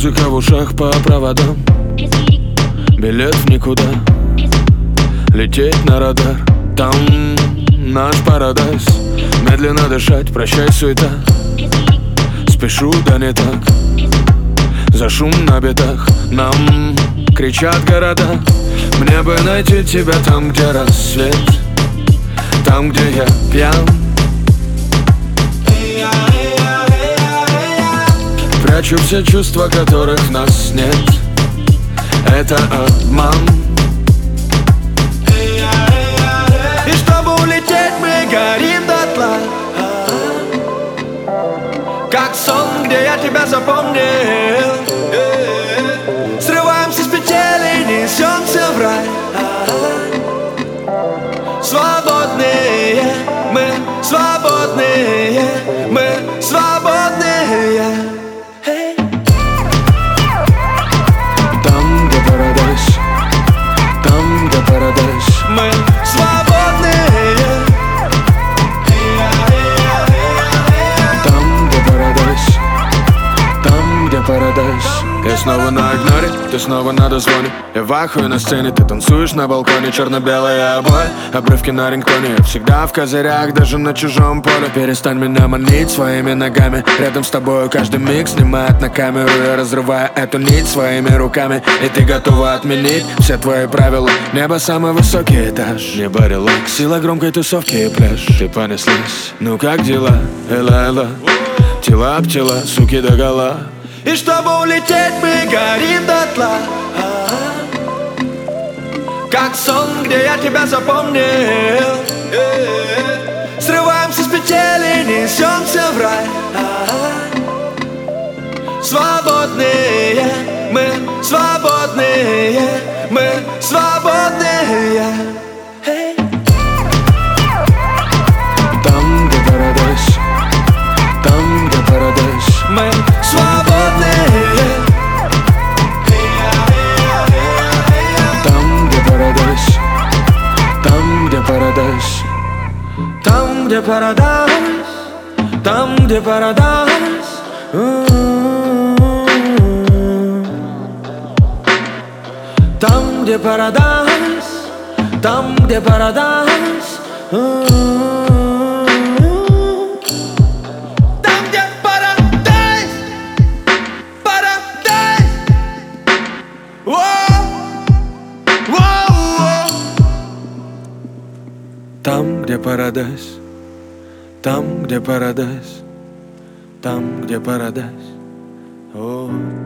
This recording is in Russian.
Музыка в ушах по проводам, билет в никуда, лететь на радар. Там наш парадайз. Медленно дышать, прощай суета. Спешу, да не так. За шум на битах нам кричат города. Мне бы найти тебя там, где рассвет, там, где я пьян. Прячу все чувства, которых в нас нет. Это обман. И чтобы улететь, мы горим дотла, как сон, где я тебя запомнил. Срываемся с петель и несемся в рай. Свободные, мы свободные, мы свободные. Там, где парадайз, там, где парадайз, мы свободные. Там, где парадайз, там, где парадайз. Я снова на игноре, ты снова на дозвоне. Я вахую на сцене, ты танцуешь на балконе. Черно-белые обои, обрывки на рингтоне. Я всегда в козырях, даже на чужом поле. Перестань меня манить своими ногами. Рядом с тобой каждый миг снимает на камеру. Я разрываю эту нить своими руками. И ты готова отменить все твои правила. Небо самый высокий этаж, небо релакс, сила громкой тусовки и пляж. Ты понеслась, ну как дела, эла-эла. Тела об тела, суки догола. И чтобы улететь, мы горим дотла, как сон, где я тебя запомнил. Срываемся с петель и несемся в рай. Свободные, мы свободные, мы свободные. Там, где парадайз, там, где парадайз, мы свободные. Там, где парадайз, там, где парадайз, там, где парадайз, там, где парадайз. Там, где парадайз, там, где парадайз. Там, где парадайз, там, где парадайз, там, где парадайз. О.